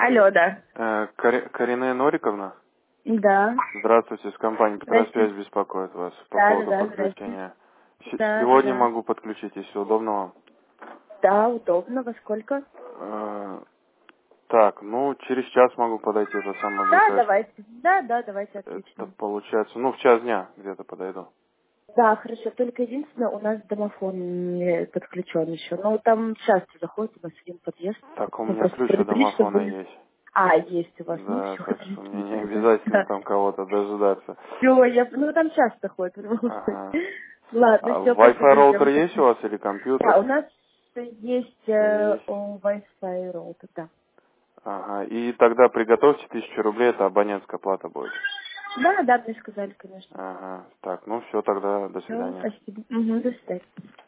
Алло, да. Карине Нориковна? Да. Здравствуйте, с компании Здрасте. «Петросвязь» беспокоит вас по Да, поводу да, здрасте. подключения. Да, да, Сегодня да. могу подключить, если удобно вам. Да, удобно. Во сколько? Так, через час могу подойти, это самое Да, ближайшее. давайте. Да, да, давайте, Это отлично. получается, в час дня где-то подойду. Да, хорошо. Только единственное, у нас домофон не подключен еще. Но там часто заходит у нас один подъезд. Так, у Ну, меня просто ключ от предупредить, домофона чтобы... есть. А, есть у вас. Ну, Да, все, так что отлично мне не тогда. обязательно Да. там кого-то дожидаться. Все, ну там часто ходит. Ага. Ладно, А все, Wi-Fi спасибо, роутер ждем есть у тогда. вас или Да, компьютер? у нас есть Есть. Wi-Fi роутер, да. Ага. И тогда приготовьте 1000 рублей, это абонентская плата будет. Да, да, мне сказали, конечно. Ага. Так, все тогда, до Все, свидания. спасибо. Угу, до свидания.